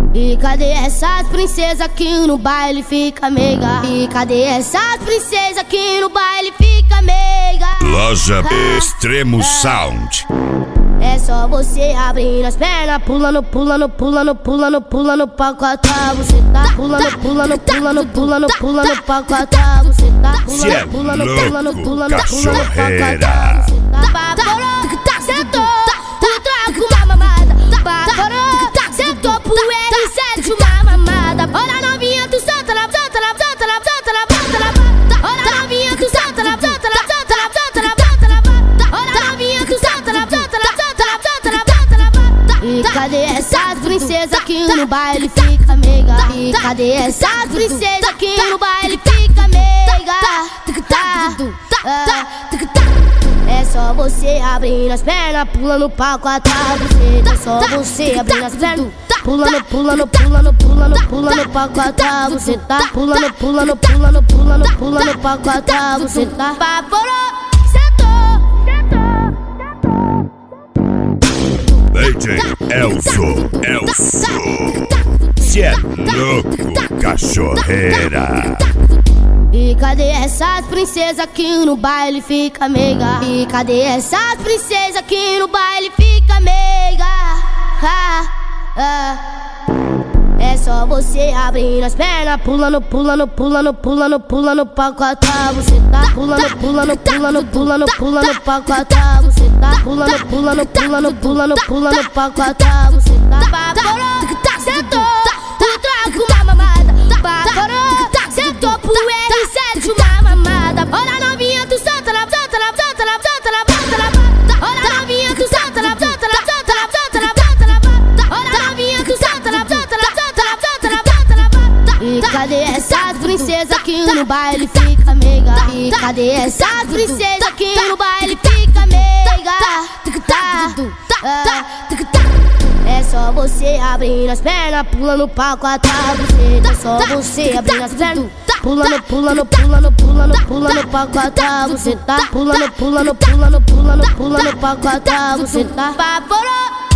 E cadê essas princesas que no baile fica meiga? E cadê essas princesas que no baile fica meiga? Loja Extremo Sound. É só você abrindo as pernas, pulando, pulando, pulando, pulando, pulando pra quatro. Você tá pulando, pulando, pulando, pulando, pulando pra quatro. Você tá pulando, pulando, pulando, pulando, pulando pra quatro. Você tá baforou, sentou, tu troca uma mamada. Baforou, sentou pro R7 uma mamada. Olha novinha, tu solta na solta na solta na solta na solta na. Olha novinha, tu solta na solta na solta na solta na solta na. Olha novinha, tu solta na solta na solta na solta na solta na. E cadê essas princesas que no baile fica meiga? E cadê essas princesas que no baile fica meiga? É só você abrindo as pernas, pulando pra quatro. É só você abrindo as pernas, pulando, pulando, pulando, pulando, pulando pra quatro. Você tá pulando, pulando, pulando, pulando, pulando pra quatro. Você tá baforou, sentou, DJ Elzo. Cê é louco, cachorreira. E cadê essas princesas que no baile fica meiga? E cadê essas princesas que no baile fica meiga? É só você abrindo as pernas, pulando, pulando, pulando, pulando, pulando pra quatro. Você tá pulando, pulando, pulando, pulando, pulando pra quatro. Você tá pulando, pulando, pulando, pulando, pulando pra quatro. Você tá baforou, sentou, tu troca uma mamada. Baforou, sentou pro R7 uma mamada. Olha novinha, tu solta na solta na solta na solta na solta na. Olha novinha, tu solta na solta na solta na solta na solta na. Olha novinha, tu solta na solta na solta na solta na solta na. E cadê essas princesas que no baile fica meiga? E cadê essas princesas que no baile fica meiga? É só você abrindo as pernas, pulando pra quatro. É só você abrindo as pernas, pulando, pulando, pulando, pulando, pulando pra quatro. Você tá pulando, pulando, pulando, pulando, pulando pra quatro. Você tá baforou.